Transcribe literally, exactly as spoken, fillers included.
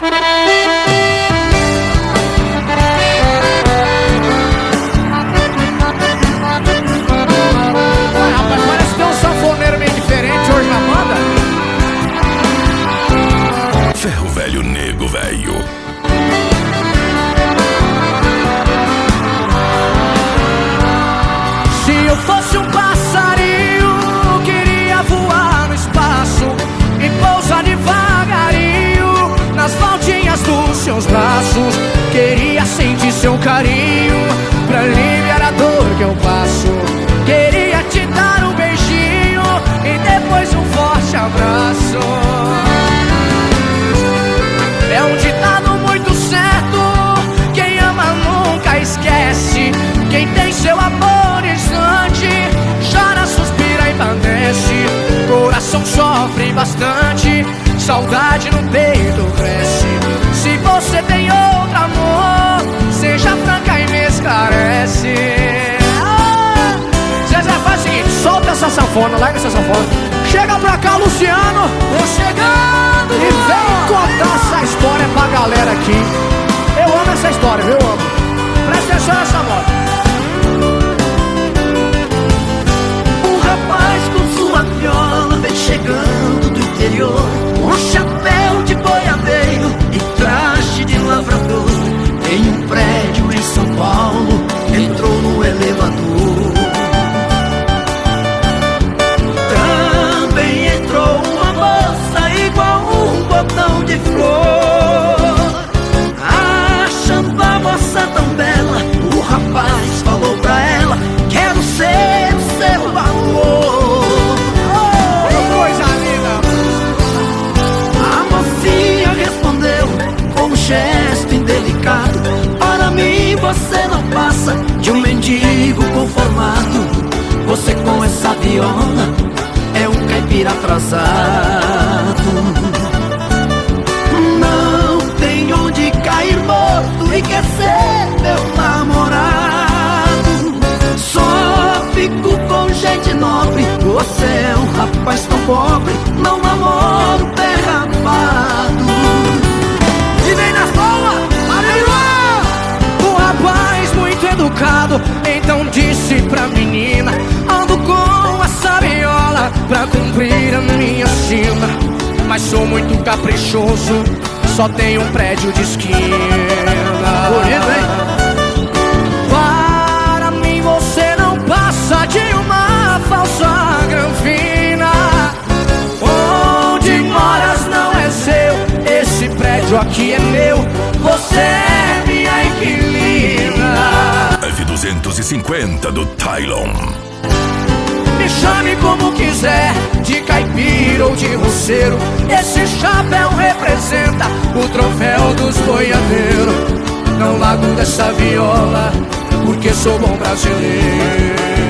Ferro Velho, nego velho. Se eu fosse um passarinho, queria voar no espaço e pousar devagarinho nas voltinhas dos seus braços. Queria sentir seu carinho pra aliviar a dor que eu passo. Queria te dar um beijinho e depois um forte abraço. É um ditado muito certo, quem ama nunca esquece. Quem tem seu amor distante chora, suspira e padece. Coração sofre bastante, saudade no peito cresce. Se você tem outro amor, seja franca e me esclarece. ah! Zezé, faz o seguinte, solta essa sanfona, larga essa sanfona. Chega pra cá, Luciano. Tô chegando. E vem contar essa história pra galera aqui. Eu amo essa história, viu? Eu amo. Presta atenção nessa moda. Um rapaz com sua viola vem chegando do interior, com chapéu de boiadeiro e traje de lavrador. Em um prédio em São Paulo, entrou no elevador. Também entrou uma moça igual um botão de flor. Achando a moça tão bela, o rapaz falou pra ela: quero ser o seu amor. Oh, coisa linda. A mocinha respondeu com um gesto indelicado: para mim você não passa de um mendigo conformado. Você com essa viola é um caipira atrasado. Não tem onde cair morto e quer ser meu namorado. Só fico com gente nobre, você é um rapaz tão pobre, não namoro pé rapado. E vem nas boas, amigo! Um rapaz muito educado então disse pra menina: ando com essa viola pra cumprir a minha sina, mas sou muito caprichoso, só tenho um prédio de esquina. Bonito, hein? Para mim você não passa de uma falsa granfina. Onde moras não é seu, esse prédio aqui é meu, você é minha inquilina. F duzentos e cinquenta do Tylon. Me chame como quiser, de caipira ou de roceiro, esse chapéu representa o troféu dos boiadeiros. Não largo dessa viola, porque sou bom brasileiro.